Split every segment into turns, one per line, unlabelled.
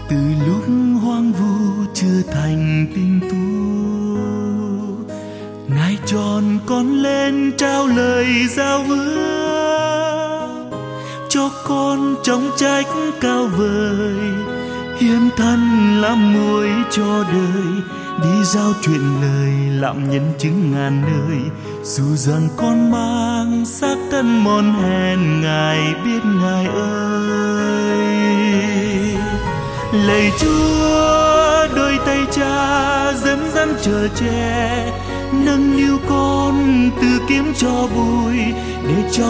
Từ lúc hoang vu chưa thành tình tu, Ngài tròn con lên trao lời giao ước, cho con trọng trách cao vời, hiến thân làm muối cho đời, đi giao chuyện lời làm nhân chứng ngàn nơi. Dù rằng con mang xác thân mòn hèn, Ngài biết Ngài ơi. Lạy Chúa, đôi tay Cha dẫn dắt chở che, nâng niu con từ kiếm cho bụi, để cho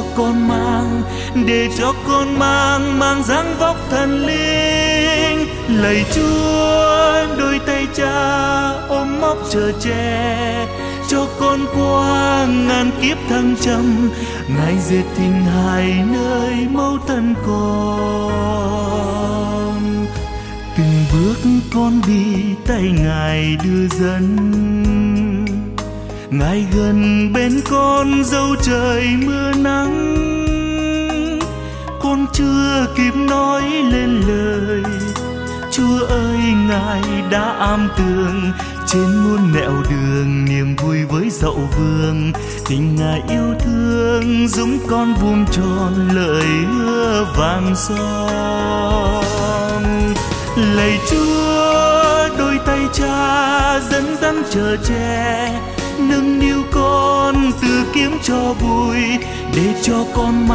con mang dáng vóc thần linh. Lạy Chúa, đôi tay Cha ôm móc chở che, cho con qua ngàn kiếp thăng trầm, Ngài dệt tình hài nơi mẫu thân con. Từng bước con đi tay Ngài đưa dẫn, Ngài gần bên con dẫu trời mưa nắng. Con chưa kịp nói lên lời, Chúa ơi Ngài đã am tường, trên muôn nẻo đường niềm vui với dậu vương. Tình Ngài yêu thương dũng con vuông tròn lời hứa vàng son. Lạy Chúa, đôi tay Cha dẫn dắt chở che, nâng niu con từ kiếm cho bụi, để cho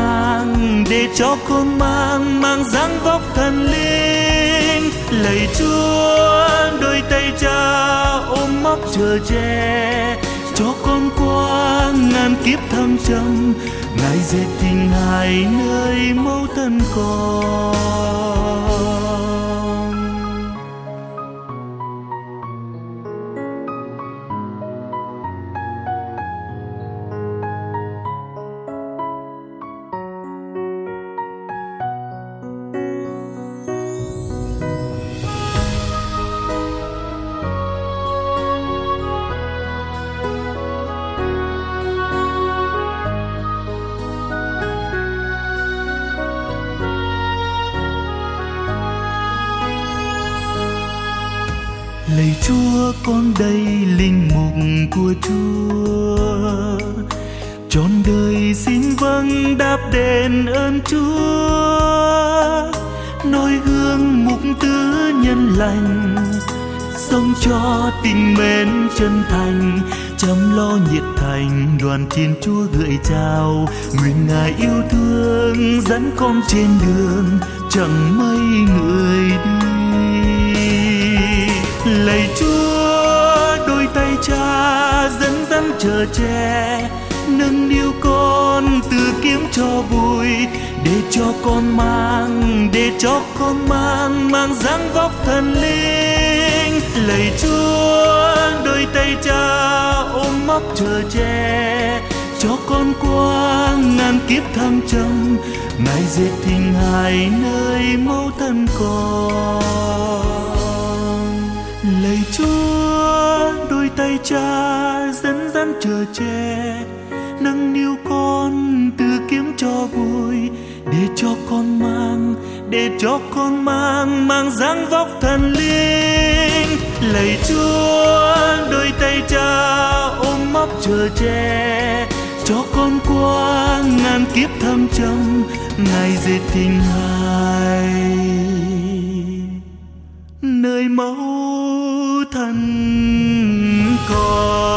con mang dáng vóc thần linh. Lạy Chúa, đôi tay Cha ôm móc chở che, cho con qua ngàn kiếp thăng trầm, Ngài dệt tình hài nơi mẫu thân con. Lạy Chúa, con đây linh mục của Chúa, trọn đời xin vâng đáp đền ơn Chúa. Noi gương mục tứ nhân lành, sống cho tình mến chân thành, chăm lo nhiệt thành đoàn thiên Chúa gửi trao. Nguyện Ngài yêu thương dẫn con trên đường, chẳng mấy người đi. Lạy Chúa, đôi tay Cha dẫn dắt chở che, nâng niu con từ kiếm cho bụi, để cho con mang dáng vóc thần linh. Lạy Chúa, đôi tay Cha ôm móc chở che, cho con qua ngàn kiếp thăng trầm, Ngài dệt tình hài nơi mẫu thân con. Lạy Chúa, đôi tay Cha dẫn dắt chở che, nâng niu con từ kiếm cho bụi, để cho con mang dáng vóc thần linh. Lạy Chúa, đôi tay Cha ôm móc chở che, cho con qua ngàn kiếp thăng trầm, Ngài dệt tình hài nơi mẫu thân con.